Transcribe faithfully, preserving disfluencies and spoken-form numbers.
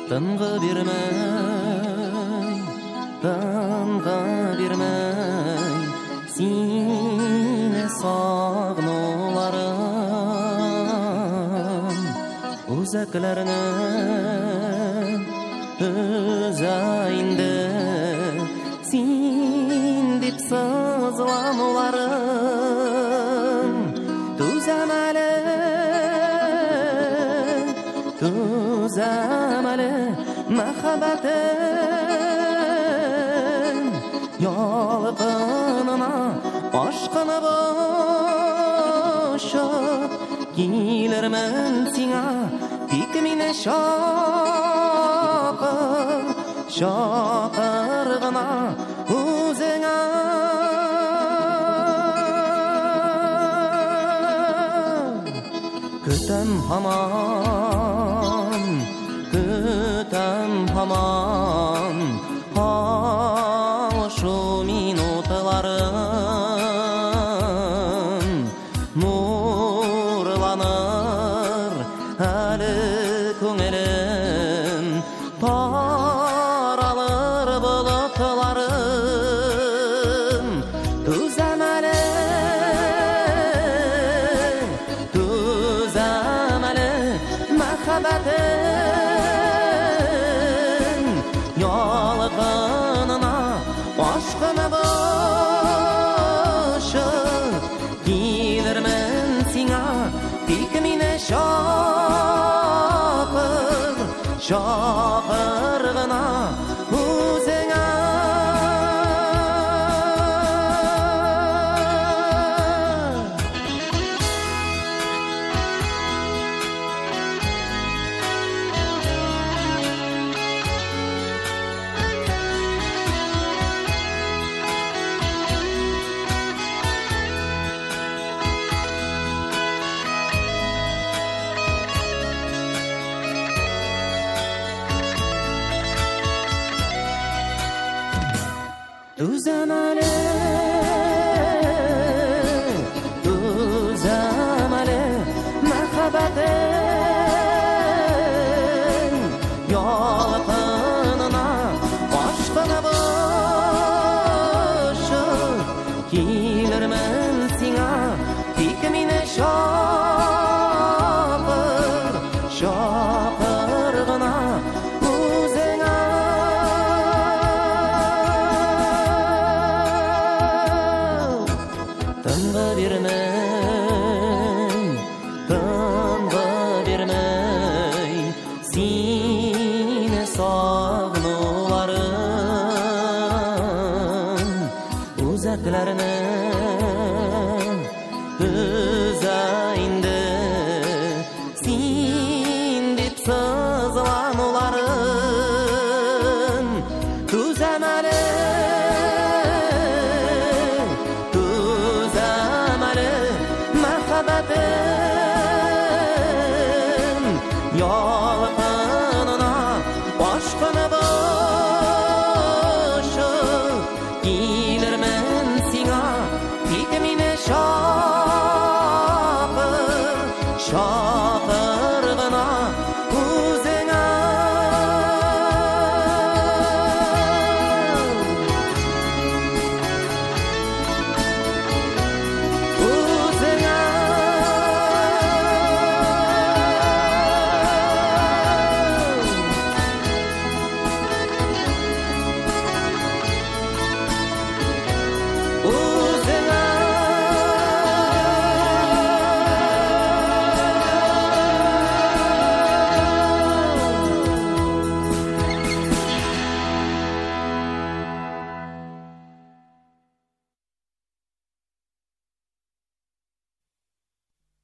Тынғы бермей, тынғы бермей, сені сағынуларым, өзәклерінің өзайынды, сен деп сызламуларым, түзәм әлі, түзәм әлі, мәхәббәтім, ялқынына ашқанып ұшып, келермін сиңа, тек мені шақыр, шақыр ғына өзіңа. Күтім хаман, күтім хаман, қауышу минутларын, нұрланыр әлі көңілім, таралыр бұлытларым, түзәм әлі, түзәм әлі, мәхәббәтім, ялқынына ашқанып ұшып, келермін сиңа, тек мені шақыр, шақыр ғына өзіңа. Түзәм әлі, түзәм әлі, мәхәббәтім, ялқынына ашқанып ұшып, келермін сиңа, тек мені шақыр, шақыр ғына өзіңа. Тынғы бермей,